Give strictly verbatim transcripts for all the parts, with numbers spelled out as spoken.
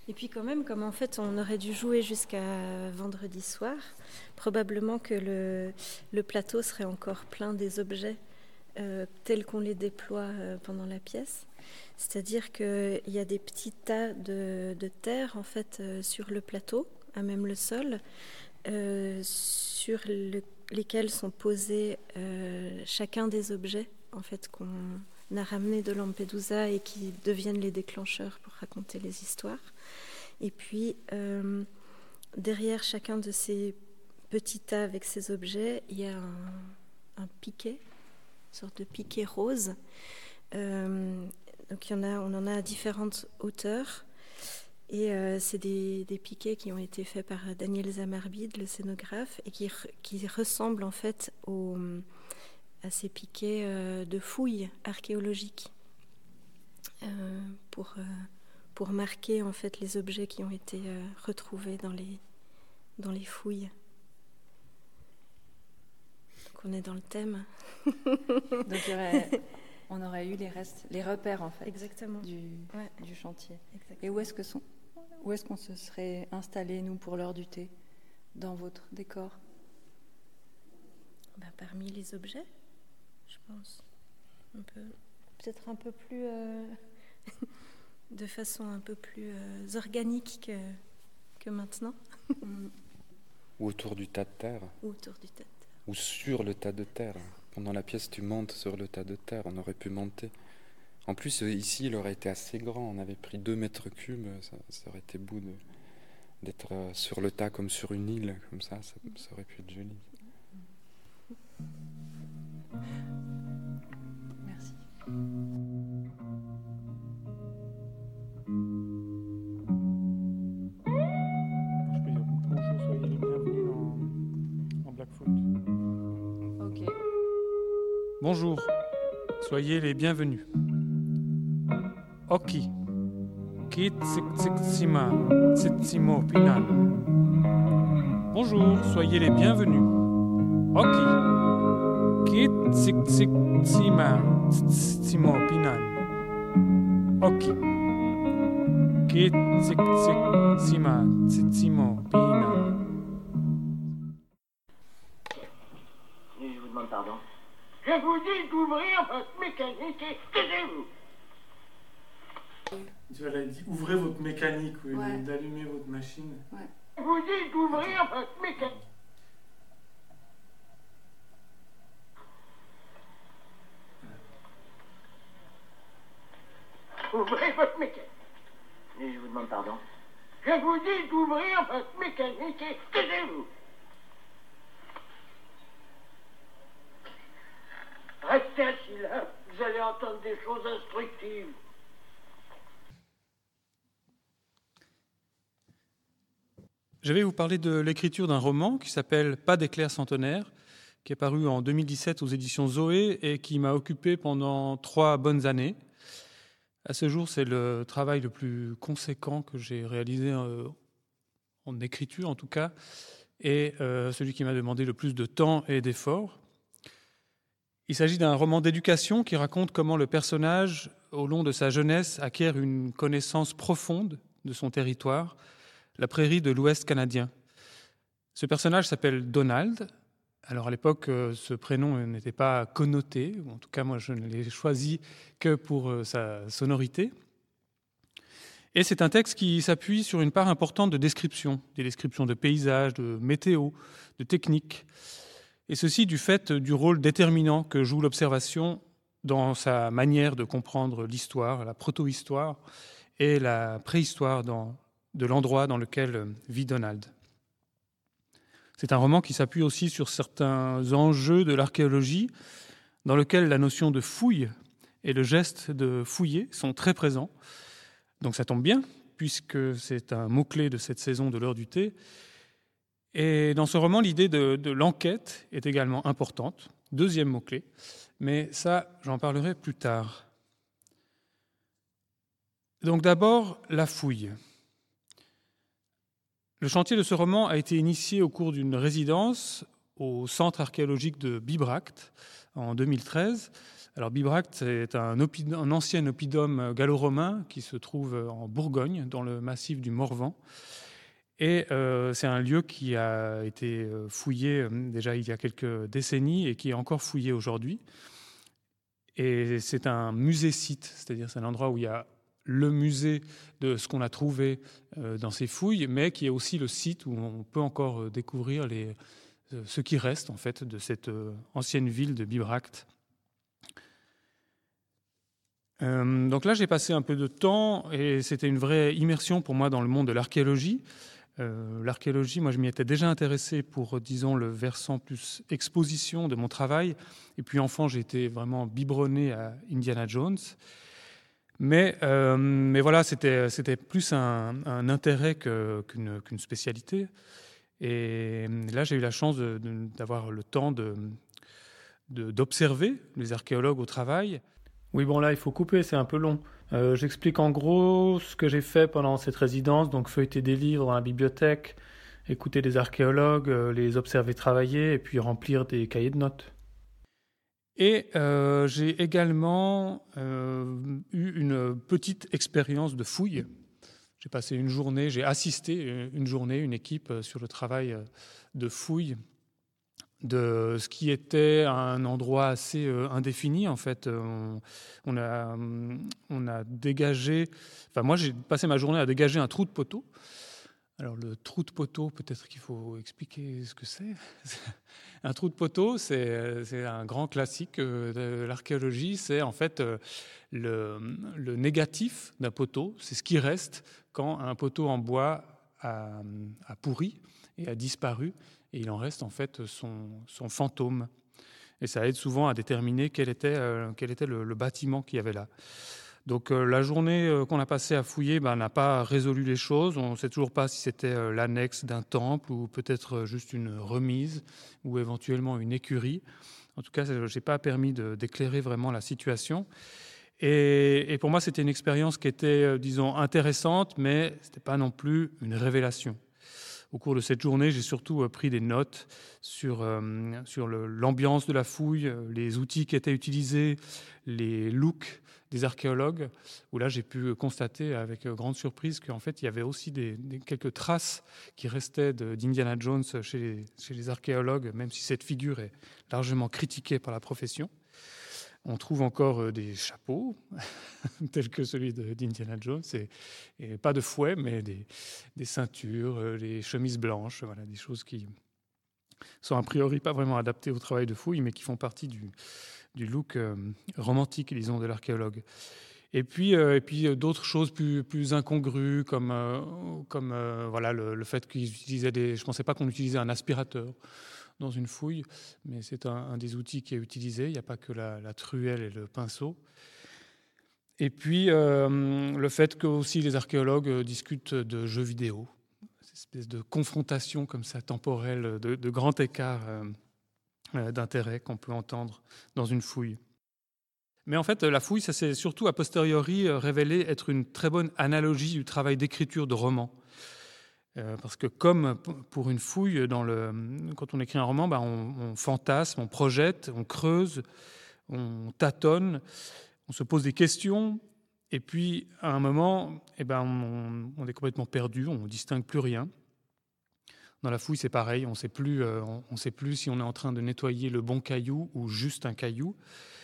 Et puis quand même, comme en fait on aurait dû jouer jusqu'à vendredi soir, probablement que le, le plateau serait encore plein des objets euh, tels qu'on les déploie euh, pendant la pièce. C'est-à-dire qu'il y a des petits tas de, de terre en fait euh, sur le plateau, à même le sol, euh, sur le, lesquels sont posés euh, chacun des objets en fait qu'on a ramenés de Lampedusa et qui deviennent les déclencheurs pour raconter les histoires. Et puis, euh, derrière chacun de ces petits tas avec ces objets, il y a un, un piquet, une sorte de piquet rose. Euh, donc, il y en a, on en a à différentes hauteurs. Et euh, c'est des, des piquets qui ont été faits par Daniel Zamarbide, le scénographe, et qui, qui ressemblent en fait au, à ces piquets euh, de fouilles archéologiques euh, pour... Euh, pour marquer en fait les objets qui ont été euh, retrouvés dans les, dans les fouilles. Donc on est dans le thème. Donc il y aurait, on aurait eu les restes, les repères en fait. Exactement. Du, ouais. du chantier. Exactement. Et où est-ce que sont, où est-ce qu'on se serait installé nous pour l'heure du thé dans votre décor? Ben, parmi les objets, je pense. Un peu, peut-être un peu plus. Euh... de façon un peu plus euh, organique que, que maintenant. Ou autour du tas de terre. Ou autour du tas de terre. Ou sur le tas de terre. Pendant la pièce, tu montes sur le tas de terre. On aurait pu monter. En plus, ici, il aurait été assez grand. On avait pris deux mètres cubes. Ça, ça aurait été beau de, d'être sur le tas comme sur une île. Comme ça, ça, ça aurait pu être joli. Merci. Bonjour, soyez les bienvenus. Oki, kit tsima tsimo pinan. Bonjour, soyez les bienvenus. Oki, kit tsima tsimo pinan. Oki, kit tsima tsimo pinan. Je vous demande pardon. Je vous dis d'ouvrir votre mécanique et taisez-vous. Tu as dit ouvrez votre mécanique, oui, ouais. d'allumer votre machine. Ouais. Je vous dis d'ouvrir votre mécanique. Ouvrez votre mécanique. Je vous demande pardon. Je vous dis d'ouvrir votre mécanique et taisez-vous. Restez assis là, vous allez entendre des choses instructives. Je vais vous parler de l'écriture d'un roman qui s'appelle Pas d'éclairs centenaires, qui est paru en deux mille dix-sept aux éditions Zoé et qui m'a occupé pendant trois bonnes années. À ce jour, c'est le travail le plus conséquent que j'ai réalisé euh, en écriture, en tout cas, et euh, celui qui m'a demandé le plus de temps et d'efforts. Il s'agit d'un roman d'éducation qui raconte comment le personnage, au long de sa jeunesse, acquiert une connaissance profonde de son territoire, la prairie de l'Ouest canadien. Ce personnage s'appelle Donald. Alors à l'époque, ce prénom n'était pas connoté, ou en tout cas moi je ne l'ai choisi que pour sa sonorité. Et c'est un texte qui s'appuie sur une part importante de description, des descriptions de paysages, de météo, de techniques. Et ceci du fait du rôle déterminant que joue l'observation dans sa manière de comprendre l'histoire, la proto-histoire et la préhistoire dans, de l'endroit dans lequel vit Donald. C'est un roman qui s'appuie aussi sur certains enjeux de l'archéologie, dans lequel la notion de fouille et le geste de fouiller sont très présents. Donc ça tombe bien, puisque c'est un mot-clé de cette saison de l'heure du thé. Et dans ce roman, l'idée de, de l'enquête est également importante, deuxième mot-clé, mais ça, j'en parlerai plus tard. Donc d'abord, la fouille. Le chantier de ce roman a été initié au cours d'une résidence au centre archéologique de Bibracte en deux mille treize, Alors Bibracte, c'est un, oppid- un ancien oppidum gallo-romain qui se trouve en Bourgogne, dans le massif du Morvan. Et euh, c'est un lieu qui a été fouillé euh, déjà il y a quelques décennies et qui est encore fouillé aujourd'hui. Et c'est un musée-site, c'est-à-dire c'est un endroit où il y a le musée de ce qu'on a trouvé euh, dans ces fouilles, mais qui est aussi le site où on peut encore découvrir les, euh, ce qui reste en fait de cette euh, ancienne ville de Bibracte. Euh, donc là, j'ai passé un peu de temps et c'était une vraie immersion pour moi dans le monde de l'archéologie. Euh, l'archéologie, moi, je m'y étais déjà intéressé pour, disons, le versant plus exposition de mon travail. Et puis, enfant, j'ai été vraiment biberonné à Indiana Jones. Mais, euh, mais voilà, c'était, c'était plus un, un intérêt que, qu'une, qu'une spécialité. Et là, j'ai eu la chance de, de, d'avoir le temps de, de, d'observer les archéologues au travail. Oui, bon, là, il faut couper, c'est un peu long. Euh, j'explique en gros ce que j'ai fait pendant cette résidence, donc feuilleter des livres dans la bibliothèque, écouter des archéologues, euh, les observer travailler et puis remplir des cahiers de notes. Et euh, j'ai également euh, eu une petite expérience de fouille. J'ai passé une journée, j'ai assisté une journée, une équipe sur le travail de fouille de ce qui était un endroit assez euh, indéfini. En fait, on, on, a, on a dégagé... Enfin, moi, j'ai passé ma journée à dégager un trou de poteau. Alors, le trou de poteau, peut-être qu'il faut expliquer ce que c'est. Un trou de poteau, c'est, c'est un grand classique de l'archéologie. C'est en fait le, le négatif d'un poteau. C'est ce qui reste quand un poteau en bois a, a pourri et a disparu. Et il en reste en fait son, son fantôme. Et ça aide souvent à déterminer quel était, euh, quel était le, le bâtiment qu'il y avait là. Donc euh, la journée euh, qu'on a passée à fouiller ben, n'a pas résolu les choses. On ne sait toujours pas si c'était euh, l'annexe d'un temple ou peut-être euh, juste une remise ou éventuellement une écurie. En tout cas, je n'ai pas permis de, d'éclairer vraiment la situation. Et, et pour moi, c'était une expérience qui était, euh, disons, intéressante, mais ce n'était pas non plus une révélation. Au cours de cette journée, j'ai surtout pris des notes sur, euh, sur le, l'ambiance de la fouille, les outils qui étaient utilisés, les looks des archéologues, où là j'ai pu constater avec grande surprise qu'en fait il y avait aussi des, des, quelques traces qui restaient de, d'Indiana Jones chez les, chez les archéologues, même si cette figure est largement critiquée par la profession. On trouve encore des chapeaux, tels que celui de, d'Indiana Jones, et, et pas de fouet, mais des, des ceintures, des chemises blanches, voilà, des choses qui sont a priori pas vraiment adaptées au travail de fouille, mais qui font partie du, du look euh, romantique, disons, de l'archéologue. Et puis, euh, et puis euh, d'autres choses plus, plus incongrues, comme, euh, comme euh, voilà, le, le fait qu'ils utilisaient des... Je ne pensais pas qu'on utilisait un aspirateur dans une fouille, mais c'est un, un des outils qui est utilisé. Il n'y a pas que la, la truelle et le pinceau. Et puis, euh, le fait que aussi les archéologues discutent de jeux vidéo, cette espèce de confrontation comme ça temporelle, de, de grand écart euh, d'intérêt qu'on peut entendre dans une fouille. Mais en fait, la fouille, ça s'est surtout a posteriori révélé être une très bonne analogie du travail d'écriture de roman. Euh, parce que comme pour une fouille, dans le, quand on écrit un roman, bah on, on fantasme, on projette, on creuse, on tâtonne, on se pose des questions, et puis à un moment, eh ben on, on est complètement perdu, on ne distingue plus rien. Dans la fouille, c'est pareil, on ne sait plus, euh, on sait plus si on est en train de nettoyer le bon caillou ou juste un caillou.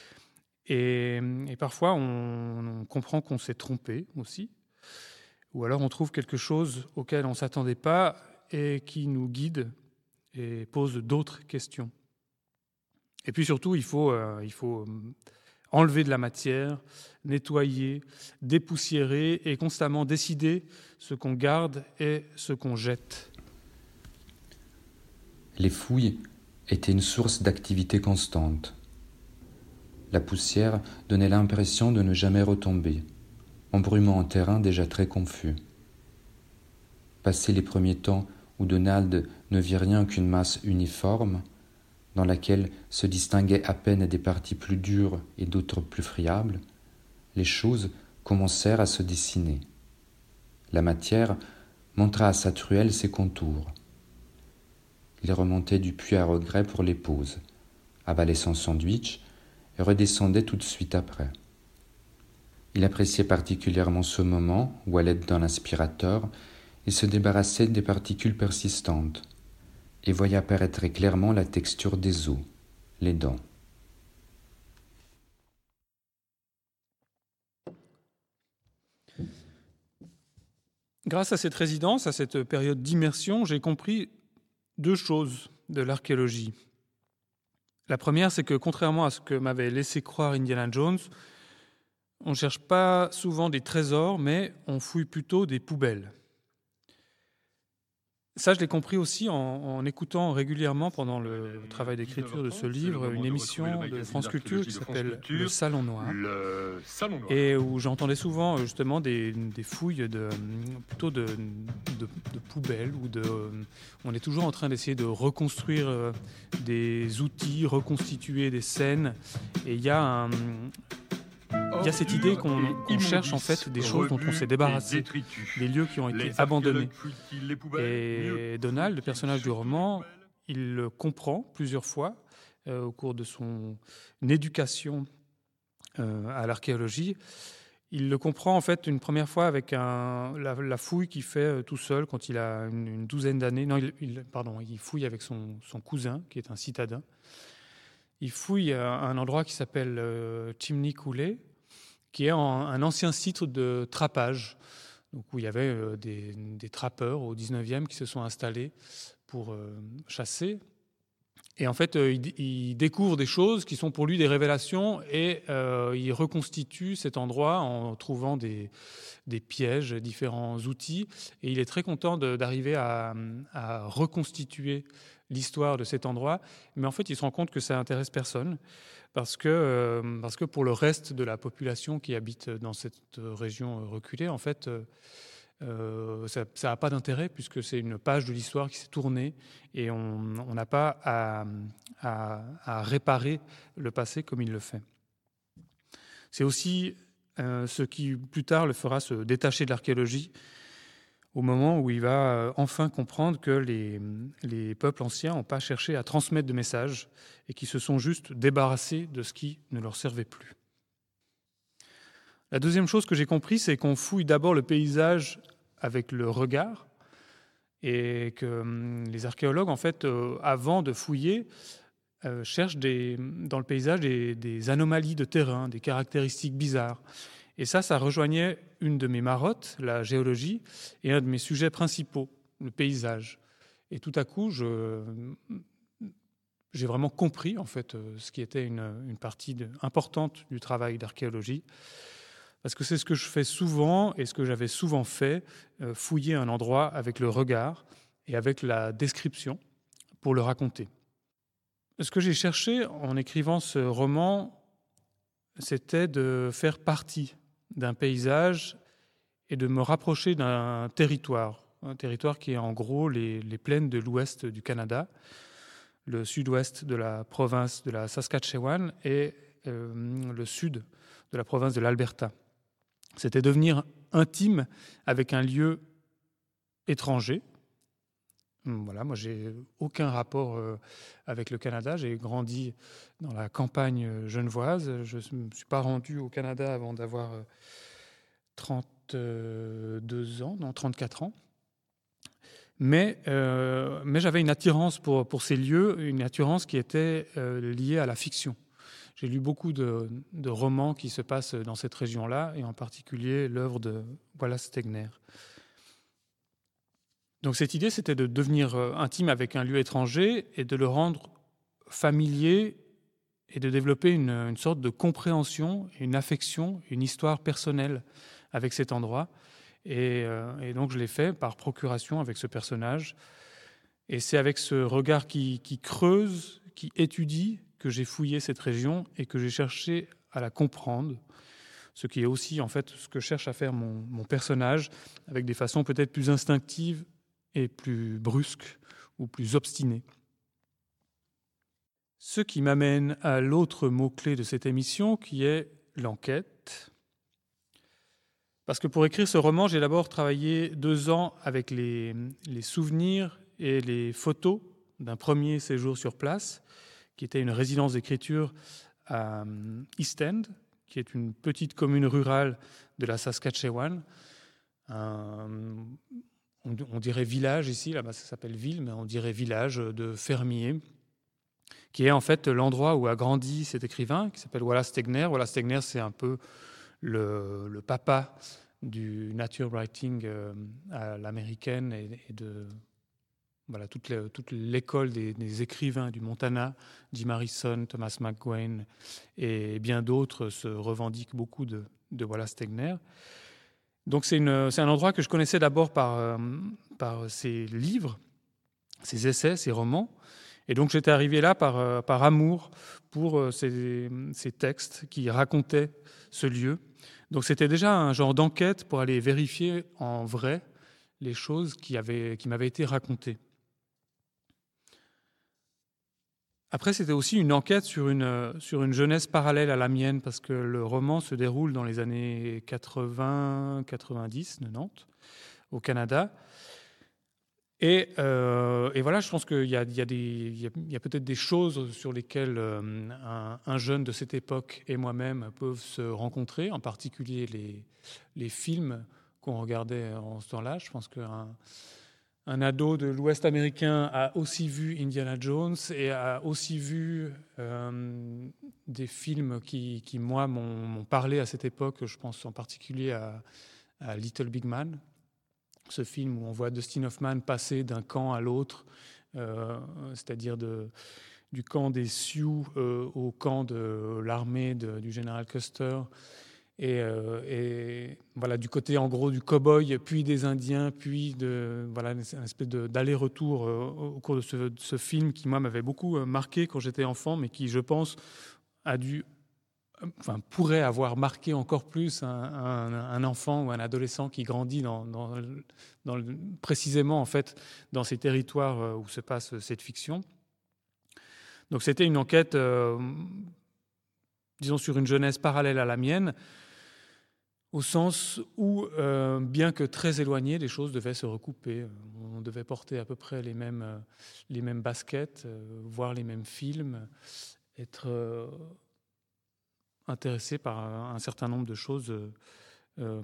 Et, et parfois, on, on comprend qu'on s'est trompé aussi. Ou alors on trouve quelque chose auquel on ne s'attendait pas et qui nous guide et pose d'autres questions. Et puis surtout, il faut, euh, il faut enlever de la matière, nettoyer, dépoussiérer et constamment décider ce qu'on garde et ce qu'on jette. Les fouilles étaient une source d'activité constante. La poussière donnait l'impression de ne jamais retomber, embrumant un terrain déjà très confus. Passé les premiers temps où Donald ne vit rien qu'une masse uniforme, dans laquelle se distinguaient à peine des parties plus dures et d'autres plus friables, les choses commencèrent à se dessiner. La matière montra à sa truelle ses contours. Il remontait du puits à regret pour les pauses, avalait son sandwich et redescendait tout de suite après. Il appréciait particulièrement ce moment où, à l'aide d'un aspirateur, il se débarrassait des particules persistantes et voyait apparaître très clairement la texture des os, les dents. Grâce à cette résidence, à cette période d'immersion, j'ai compris deux choses de l'archéologie. La première, c'est que contrairement à ce que m'avait laissé croire Indiana Jones, on ne cherche pas souvent des trésors, mais on fouille plutôt des poubelles. Ça, je l'ai compris aussi en, en écoutant régulièrement pendant le travail d'écriture de ce livre une émission de France Culture qui s'appelle Le Salon Noir, Le Salon Noir. et où j'entendais souvent justement des, des fouilles de, plutôt de, de, de poubelles, où de, on est toujours en train d'essayer de reconstruire des outils, reconstituer des scènes, et il y a un... Il y a cette idée qu'on, qu'on cherche en fait des choses dont on s'est débarrassé, des lieux qui ont été abandonnés. Et Donald, le personnage du roman, il le comprend plusieurs fois euh, au cours de son éducation euh, à l'archéologie. Il le comprend en fait une première fois avec un, la, la fouille qu'il fait euh, tout seul quand il a une, une douzaine d'années. Non, il, il, pardon, il fouille avec son, son cousin qui est un citadin. Il fouille à un endroit qui s'appelle euh, Chimney Coulé, qui est en, un ancien site de trappage, donc où il y avait euh, des, des trappeurs au dix-neuvième qui se sont installés pour euh, chasser. Et en fait, euh, il, il découvre des choses qui sont pour lui des révélations, et euh, il reconstitue cet endroit en trouvant des, des pièges, différents outils. Et il est très content de, d'arriver à, à reconstituer l'histoire de cet endroit. Mais en fait, il se rend compte que ça intéresse personne, parce que, euh, parce que pour le reste de la population qui habite dans cette région reculée, en fait, euh, Euh, ça n'a pas d'intérêt puisque c'est une page de l'histoire qui s'est tournée et on n'a pas à, à, à réparer le passé comme il le fait. C'est aussi euh, ce qui plus tard le fera se détacher de l'archéologie au moment où il va enfin comprendre que les, les peuples anciens n'ont pas cherché à transmettre de messages et qui se sont juste débarrassés de ce qui ne leur servait plus. La deuxième chose que j'ai compris, c'est qu'on fouille d'abord le paysage avec le regard et que hum, les archéologues, en fait, euh, avant de fouiller, euh, cherchent des, dans le paysage des, des anomalies de terrain, des caractéristiques bizarres. Et ça, ça rejoignait une de mes marottes, la géologie, et un de mes sujets principaux, le paysage. Et tout à coup, je, j'ai vraiment compris, en fait, ce qui était une, une partie de, importante du travail d'archéologie. Parce que c'est ce que je fais souvent et ce que j'avais souvent fait, euh, fouiller un endroit avec le regard et avec la description pour le raconter. Ce que j'ai cherché en écrivant ce roman, c'était de faire partie d'un paysage et de me rapprocher d'un territoire, un territoire qui est en gros les, les plaines de l'ouest du Canada, le sud-ouest de la province de la Saskatchewan et euh, le sud de la province de l'Alberta. C'était devenir intime avec un lieu étranger. Voilà, moi, j'ai aucun rapport avec le Canada. J'ai grandi dans la campagne genevoise. Je ne me suis pas rendu au Canada avant d'avoir trente-deux ans, non, trente-quatre ans. Mais, euh, mais j'avais une attirance pour, pour ces lieux, une attirance qui était euh, liée à la fiction. J'ai lu beaucoup de, de romans qui se passent dans cette région-là, et en particulier l'œuvre de Wallace Stegner. Donc cette idée, c'était de devenir intime avec un lieu étranger et de le rendre familier et de développer une, une sorte de compréhension, une affection, une histoire personnelle avec cet endroit. Et, euh, et donc je l'ai fait par procuration avec ce personnage. Et c'est avec ce regard qui, qui creuse, qui étudie, que j'ai fouillé cette région et que j'ai cherché à la comprendre, ce qui est aussi en fait ce que cherche à faire mon, mon personnage, avec des façons peut-être plus instinctives et plus brusques ou plus obstinées. Ce qui m'amène à l'autre mot-clé de cette émission, qui est l'enquête. Parce que pour écrire ce roman, j'ai d'abord travaillé deux ans avec les, les souvenirs et les photos d'un premier séjour sur place, qui était une résidence d'écriture à East End, qui est une petite commune rurale de la Saskatchewan. Un, on, on dirait village ici, là-bas ça s'appelle ville, mais on dirait village de fermiers, qui est en fait l'endroit où a grandi cet écrivain qui s'appelle Wallace Stegner. Wallace Stegner, c'est un peu le, le papa du nature writing euh, à l'américaine et, et de voilà, toute, les, toute l'école des, des écrivains du Montana, Jim Harrison, Thomas McGuane et bien d'autres se revendiquent beaucoup de, de Wallace Stegner. Donc c'est, une, c'est un endroit que je connaissais d'abord par, euh, par ses livres, ses essais, ses romans. Et donc j'étais arrivé là par, euh, par amour pour euh, ces, ces textes qui racontaient ce lieu. Donc c'était déjà un genre d'enquête pour aller vérifier en vrai les choses qui, avaient, qui m'avaient été racontées. Après, c'était aussi une enquête sur une, sur une jeunesse parallèle à la mienne, parce que le roman se déroule dans les années quatre-vingts, quatre-vingt-dix, quatre-vingt-dix, au Canada. Et, euh, et voilà, je pense qu'il y a, il y a, des, il y a, il y a peut-être des choses sur lesquelles euh, un, un jeune de cette époque et moi-même peuvent se rencontrer, en particulier les, les films qu'on regardait en ce temps-là. Je pense qu'un un ado de l'Ouest américain a aussi vu Indiana Jones et a aussi vu euh, des films qui, qui moi, m'ont, m'ont parlé à cette époque. Je pense en particulier à, à Little Big Man, ce film où on voit Dustin Hoffman passer d'un camp à l'autre, euh, c'est-à-dire de, du camp des Sioux euh, au camp de l'armée de, du général Custer. Et, euh, et voilà, du côté en gros du cow-boy, puis des Indiens, puis de, voilà, une espèce de, d'aller-retour euh, au cours de ce, de ce film qui, moi, m'avait beaucoup marqué quand j'étais enfant, mais qui, je pense, a dû, enfin, pourrait avoir marqué encore plus un, un, un enfant ou un adolescent qui grandit dans, dans, dans, précisément en fait, dans ces territoires où se passe cette fiction. Donc c'était une enquête, euh, disons, sur une jeunesse parallèle à la mienne, au sens où, euh, bien que très éloignées, les choses devaient se recouper. On devait porter à peu près les mêmes, euh, les mêmes baskets, euh, voir les mêmes films, être euh, intéressé par un, un certain nombre de choses, euh, euh,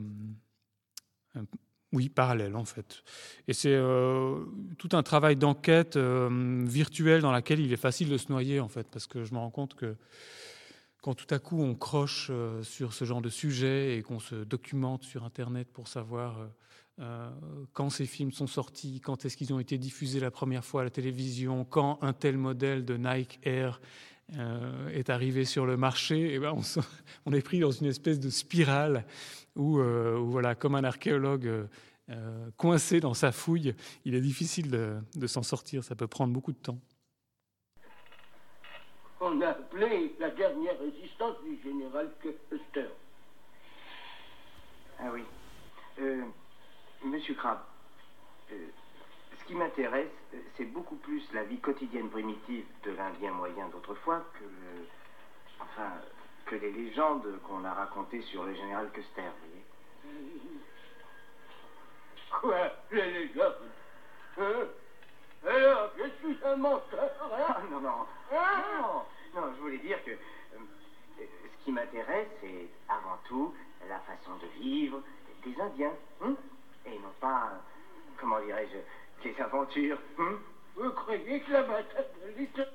oui, parallèles en fait. Et c'est euh, tout un travail d'enquête euh, virtuelle dans laquelle il est facile de se noyer en fait, parce que je me rends compte que quand tout à coup on croche euh, sur ce genre de sujet et qu'on se documente sur Internet pour savoir euh, euh, quand ces films sont sortis, quand est-ce qu'ils ont été diffusés la première fois à la télévision, quand un tel modèle de Nike Air euh, est arrivé sur le marché, et ben on, se, on est pris dans une espèce de spirale où, euh, où voilà, comme un archéologue euh, coincé dans sa fouille, il est difficile de, de s'en sortir, ça peut prendre beaucoup de temps. On a appelé la dernière résistance du général Custer. Ah oui. Euh, Monsieur Crabbe, euh, ce qui m'intéresse, c'est beaucoup plus la vie quotidienne primitive de l'Indien moyen d'autrefois que le, enfin, que les légendes qu'on a racontées sur le général Custer, vous voyez. Quoi, les légendes? Hein? Alors, je suis un menteur, hein? Ah, non, non. Hein? Non, non, je voulais dire que euh, ce qui m'intéresse, c'est avant tout la façon de vivre des Indiens, hein? Et non pas, euh, comment dirais-je, les aventures. Hein? Vous croyez que la bataille de Little...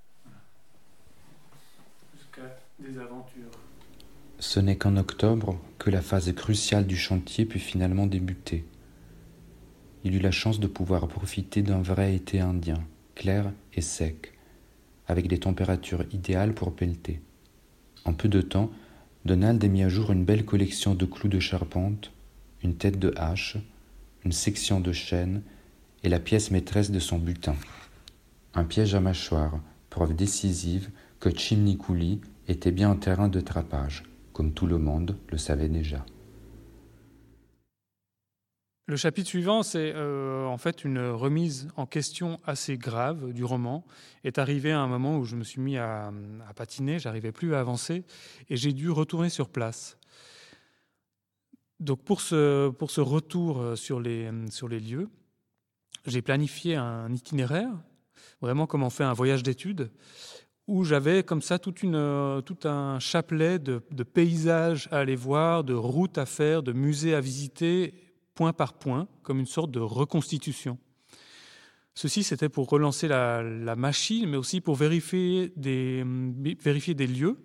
Jusqu'à des aventures. Ce n'est qu'en octobre que la phase cruciale du chantier put finalement débuter. Il eut la chance de pouvoir profiter d'un vrai été indien, clair et sec, avec des températures idéales pour pelleter. En peu de temps, Donald a mis à jour une belle collection de clous de charpente, une tête de hache, une section de chêne et la pièce maîtresse de son butin. Un piège à mâchoire, preuve décisive que Chimney Coulee était bien un terrain de trapage, comme tout le monde le savait déjà. Le chapitre suivant, c'est euh, en fait une remise en question assez grave du roman. Est arrivé à un moment où je me suis mis à, à patiner, j'arrivais plus à avancer et j'ai dû retourner sur place. Donc pour ce, pour ce retour sur les, sur les lieux, j'ai planifié un itinéraire, vraiment comme on fait un voyage d'études, où j'avais comme ça toute une, tout un chapelet de, de paysages à aller voir, de routes à faire, de musées à visiter, point par point, comme une sorte de reconstitution. Ceci, c'était pour relancer la, la machine, mais aussi pour vérifier des, vérifier des lieux,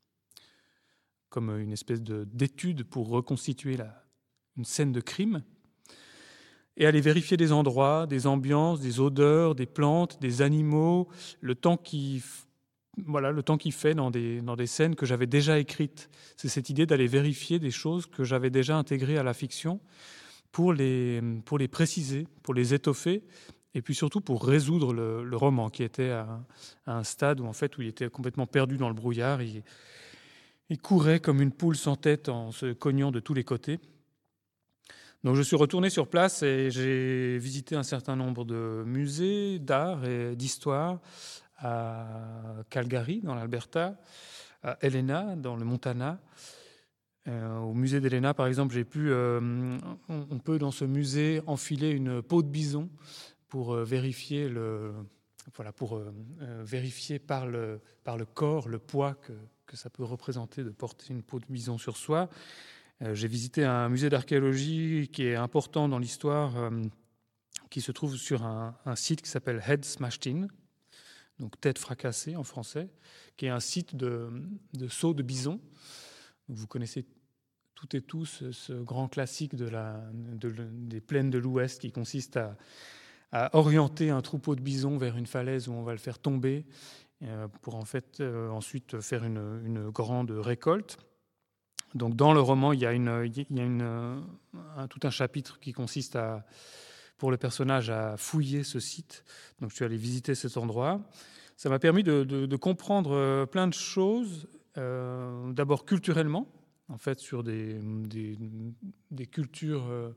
comme une espèce de, d'étude pour reconstituer la, une scène de crime, et aller vérifier des endroits, des ambiances, des odeurs, des plantes, des animaux, le temps qui, voilà, le temps qu'il fait dans des, dans des scènes que j'avais déjà écrites. C'est cette idée d'aller vérifier des choses que j'avais déjà intégrées à la fiction pour les, pour les préciser, pour les étoffer, et puis surtout pour résoudre le, le roman, qui était à, à un stade où, en fait, où il était complètement perdu dans le brouillard. Il, il courait comme une poule sans tête en se cognant de tous les côtés. Donc je suis retourné sur place et j'ai visité un certain nombre de musées d'art et d'histoire à Calgary, dans l'Alberta, à Helena, dans le Montana. Euh, au musée d'Helena, par exemple, j'ai pu, euh, on, on peut dans ce musée enfiler une peau de bison pour euh, vérifier le, voilà, pour euh, euh, vérifier par le par le corps le poids que que ça peut représenter de porter une peau de bison sur soi. Euh, j'ai visité un musée d'archéologie qui est important dans l'histoire, euh, qui se trouve sur un, un site qui s'appelle Head Smashed In, donc tête fracassée en français, qui est un site de, de sceaux de bison. Vous connaissez toutes et tous ce, ce grand classique de la, de, des plaines de l'Ouest qui consiste à, à orienter un troupeau de bisons vers une falaise où on va le faire tomber euh, pour en fait euh, ensuite faire une, une grande récolte. Donc dans le roman, il y a, une, il y a une, un, tout un chapitre qui consiste à, pour le personnage à fouiller ce site. Donc je suis allé visiter cet endroit. Ça m'a permis de, de, de comprendre plein de choses, euh, d'abord culturellement, en fait sur des, des, des cultures euh,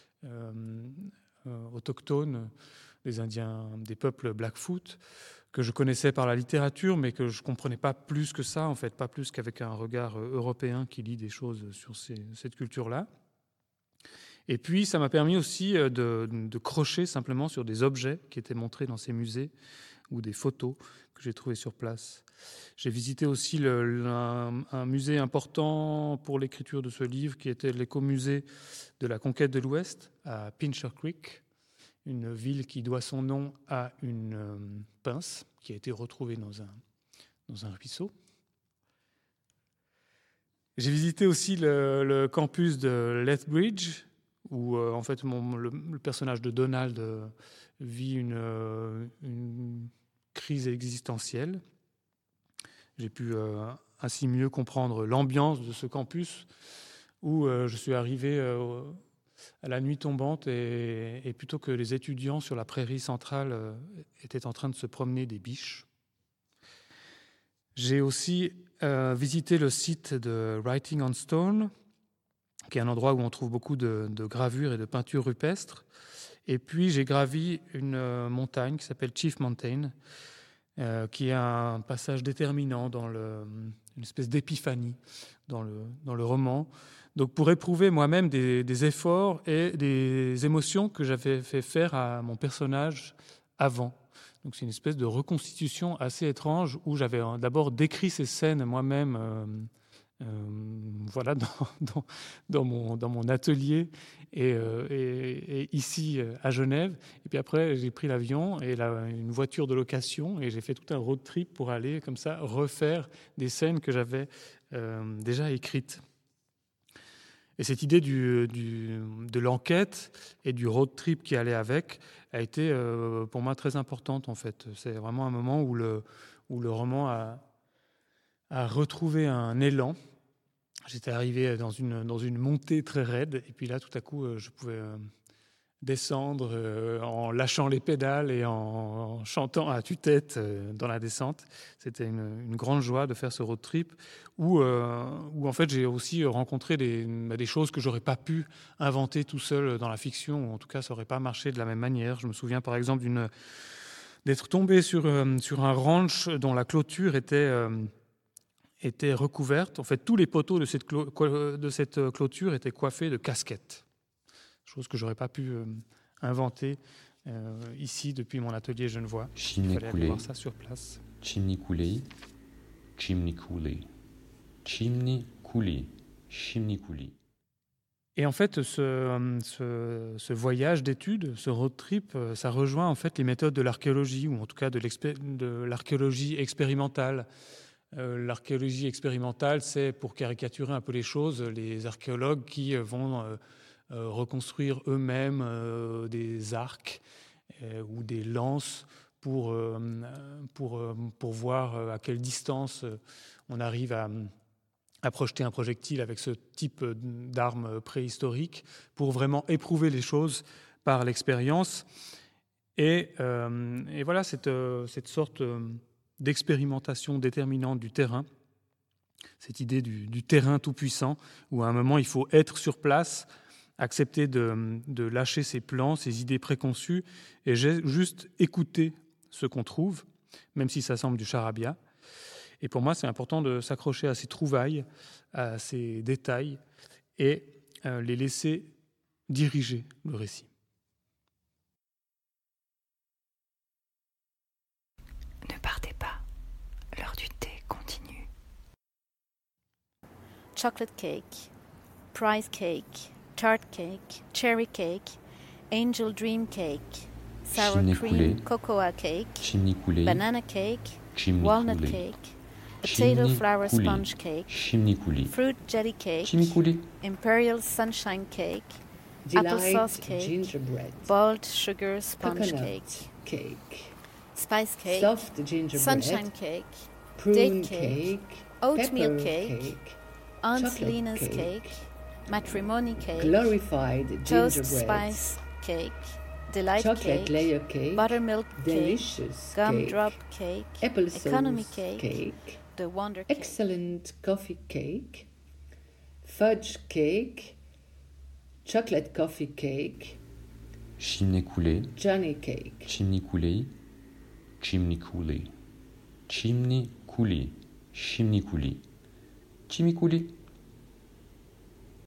euh, autochtones, des Indiens, des peuples Blackfoot, que je connaissais par la littérature, mais que je ne comprenais pas plus que ça, en fait, pas plus qu'avec un regard européen qui lit des choses sur ces, cette culture-là. Et puis, ça m'a permis aussi de, de crocher simplement sur des objets qui étaient montrés dans ces musées ou des photos que j'ai trouvées sur place. J'ai visité aussi le, un, un musée important pour l'écriture de ce livre, qui était l'écomusée de la conquête de l'Ouest à Pincher Creek, une ville qui doit son nom à une euh, pince qui a été retrouvée dans un, dans un ruisseau. J'ai visité aussi le, le campus de Lethbridge, où euh, en fait mon, le, le personnage de Donald euh, vit une, euh, une crise existentielle. J'ai pu euh, ainsi mieux comprendre l'ambiance de ce campus, où euh, je suis arrivé euh, à la nuit tombante et, et plutôt que les étudiants sur la prairie centrale euh, étaient en train de se promener des biches. J'ai aussi euh, visité le site de Writing on Stone, qui est un endroit où on trouve beaucoup de, de gravures et de peintures rupestres. Et puis j'ai gravi une euh, montagne qui s'appelle Chief Mountain, euh, qui est un passage déterminant dans le, une espèce d'épiphanie dans le, dans le roman. Donc pour éprouver moi-même des, des efforts et des émotions que j'avais fait faire à mon personnage avant. Donc c'est une espèce de reconstitution assez étrange où j'avais d'abord décrit ces scènes moi-même euh, euh, voilà, dans, dans, dans, mon, dans mon atelier et, euh, et, et ici à Genève. Et puis après j'ai pris l'avion et la, une voiture de location et j'ai fait tout un road trip pour aller comme ça refaire des scènes que j'avais euh, déjà écrites. Et cette idée du, du, de l'enquête et du road trip qui allait avec a été euh, pour moi très importante en fait. C'est vraiment un moment où le, où le roman a, a retrouvé un élan. J'étais arrivé dans une, dans une montée très raide et puis là tout à coup je pouvais euh, descendre euh, en lâchant les pédales et en, en chantant à tue-tête euh, dans la descente. C'était une, une grande joie de faire ce road trip où, euh, où en fait j'ai aussi rencontré des, des choses que j'aurais pas pu inventer tout seul dans la fiction, ou en tout cas ça aurait pas marché de la même manière. Je me souviens par exemple d'une, d'être tombé sur, euh, sur un ranch dont la clôture était, euh, était recouverte. En fait, tous les poteaux de cette, clo- de cette clôture étaient coiffés de casquettes. Chose que je n'aurais pas pu euh, inventer euh, ici depuis mon atelier genevois. Chine Il fallait écoulée. aller voir ça sur place. chimney coulé, chimney coulé, chimney coulé, chimney coulé. Et en fait, ce, ce, ce voyage d'études, ce road trip, ça rejoint en fait les méthodes de l'archéologie, ou en tout cas de, de l'archéologie expérimentale. Euh, l'archéologie expérimentale, c'est, pour caricaturer un peu les choses, les archéologues qui vont euh, euh, reconstruire eux-mêmes euh, des arcs euh, ou des lances pour, euh, pour, pour voir à quelle distance on arrive à... à projeter un projectile avec ce type d'arme préhistorique pour vraiment éprouver les choses par l'expérience. Et, euh, et voilà, cette, cette sorte d'expérimentation déterminante du terrain, cette idée du, du terrain tout-puissant, où à un moment il faut être sur place, accepter de, de lâcher ses plans, ses idées préconçues, et juste écouter ce qu'on trouve, même si ça semble du charabia. Et pour moi, c'est important de s'accrocher à ces trouvailles, à ces détails, et euh, les laisser diriger le récit. Ne partez pas, l'heure du thé continue. Chocolate cake, prize cake, tart cake, cherry cake, angel dream cake, sour Chimney cream coulé, cocoa cake, chimney coulé, banana cake, chimney walnut coulé, cake, potato chimney flour coulé, sponge cake, chimney coulé, fruit jelly cake, chimney coulé, imperial sunshine cake, Delight applesauce cake, gingerbread, boiled sugar sponge coconut cake, cake, spice cake, soft gingerbread, sunshine cake, prune date cake, cake, oatmeal pepper cake, cake, Aunt chocolate Lena's cake, cake, matrimony cake, glorified toast gingerbread, spice cake, delight chocolate cake, layer cake, buttermilk cake, delicious gumdrop cake, cake, applesauce economy cake, cake, the wonder cake. excellent coffee cake, fudge cake, chocolate coffee cake, chimney coulé, Johnny cake, chimney coulé, chimney coulé, chimney coulé, chimney coulé, chimney coulé.